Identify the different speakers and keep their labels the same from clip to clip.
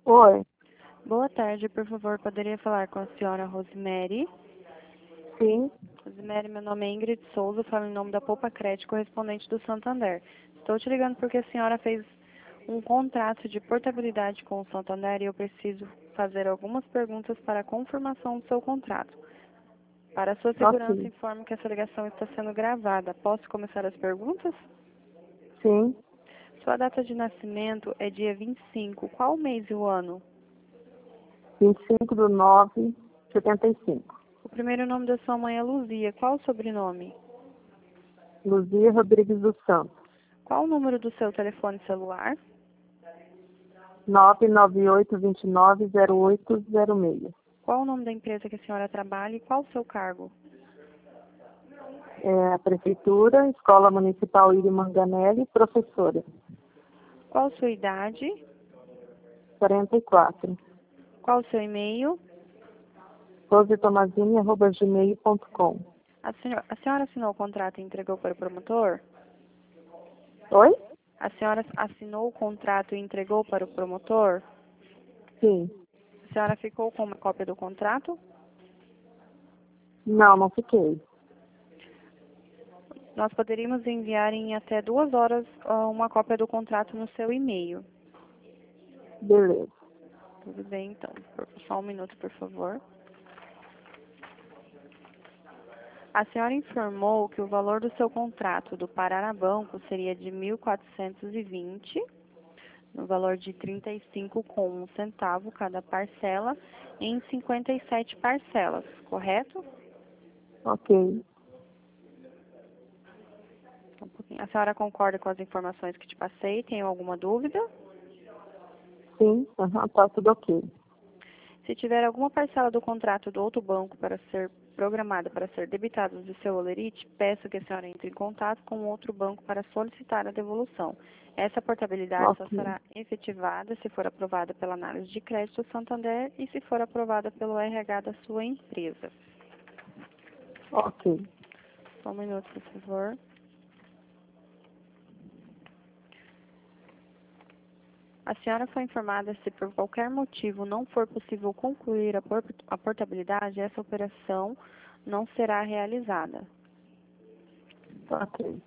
Speaker 1: Oi,
Speaker 2: Boa tarde, por favor, poderia falar com a senhora Rosemary?
Speaker 1: sim,
Speaker 2: Rosemary, meu nome é Ingrid Souza, falo em nome da Poupa Crédito, correspondente do Santander. Estou te ligando porque a senhora fez um contrato de portabilidade com o Santander e eu preciso fazer algumas perguntas para a confirmação do seu contrato. Para a sua segurança,
Speaker 1: ok,
Speaker 2: informo que essa ligação está sendo gravada. Posso começar as perguntas?
Speaker 1: sim,
Speaker 2: Sua data de nascimento é dia 25. Qual o mês e o ano?
Speaker 1: 25/9/75.
Speaker 2: O primeiro nome da sua mãe é Luzia. Qual o sobrenome?
Speaker 1: Luzia Rodrigues dos Santos,
Speaker 2: Qual o número do seu telefone celular?
Speaker 1: 998290806.
Speaker 2: Qual o nome da empresa que a senhora trabalha e qual o seu cargo?
Speaker 1: É a Prefeitura, Escola Municipal Írio Manganelli, professora,
Speaker 2: Qual a sua idade?
Speaker 1: 44.
Speaker 2: Qual o seu e-mail?
Speaker 1: rosetomazini@gmail.com.
Speaker 2: A senhora assinou o contrato e entregou para o promotor?
Speaker 1: Oi?
Speaker 2: A senhora assinou o contrato e entregou para o promotor?
Speaker 1: Sim.
Speaker 2: A senhora ficou com uma cópia do contrato?
Speaker 1: Não fiquei.
Speaker 2: Nós poderíamos enviar em até 2 horas uma cópia do contrato no seu e-mail.
Speaker 1: Beleza.
Speaker 2: Tudo bem, então. Só um minuto, por favor. A senhora informou que o valor do seu contrato do Paraná Banco seria de 1.420, no valor de 35,01 cada parcela, em 57 parcelas, correto?
Speaker 1: Ok.
Speaker 2: Um pouquinho. A senhora concorda com as informações que te passei? Tem alguma dúvida?
Speaker 1: Sim, tá tudo ok.
Speaker 2: Se tiver alguma parcela do contrato do outro banco para ser programada para ser debitada do seu holerite, peço que a senhora entre em contato com outro banco para solicitar a devolução. Essa portabilidade só
Speaker 1: Ok.
Speaker 2: será efetivada se for aprovada pela análise de crédito Santander e se for aprovada pelo RH da sua empresa.
Speaker 1: Ok.
Speaker 2: Só um minuto, por favor. A senhora foi informada se por qualquer motivo não for possível concluir a portabilidade, essa operação não será realizada.
Speaker 1: Ok.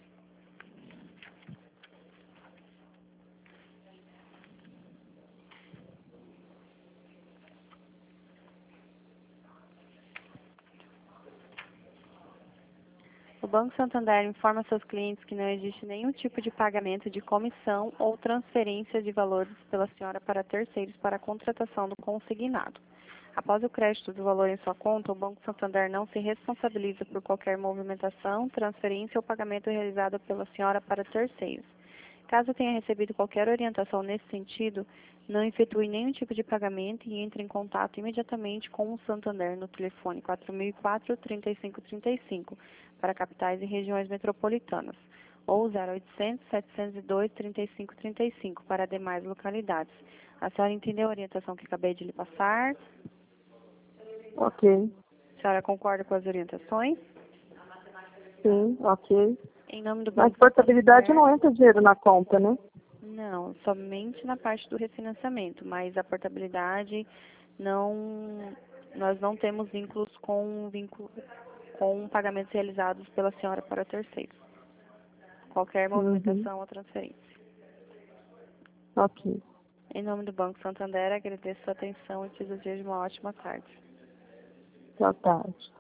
Speaker 2: O Banco Santander informa seus clientes que não existe nenhum tipo de pagamento de comissão ou transferência de valores pela senhora para terceiros para a contratação do consignado. Após o crédito do valor em sua conta, o Banco Santander não se responsabiliza por qualquer movimentação, transferência ou pagamento realizado pela senhora para terceiros. Caso tenha recebido qualquer orientação nesse sentido, não efetue nenhum tipo de pagamento e entre em contato imediatamente com o Santander no telefone 4004-3535 para capitais e regiões metropolitanas ou 0800-702-3535 para demais localidades. A senhora entendeu a orientação que acabei de lhe passar?
Speaker 1: Ok.
Speaker 2: A senhora concorda com as orientações?
Speaker 1: Sim, ok.
Speaker 2: Em nome do
Speaker 1: Mas
Speaker 2: Banco
Speaker 1: portabilidade
Speaker 2: Santander?
Speaker 1: não entra dinheiro na conta, né?
Speaker 2: Não, somente na parte do refinanciamento, mas a portabilidade não, nós não temos com pagamentos realizados pela senhora para terceiros. Qualquer
Speaker 1: Uhum.
Speaker 2: movimentação ou transferência.
Speaker 1: Ok.
Speaker 2: Em nome do Banco Santander, agradeço a sua atenção e te desejo uma ótima tarde.
Speaker 1: Boa tarde.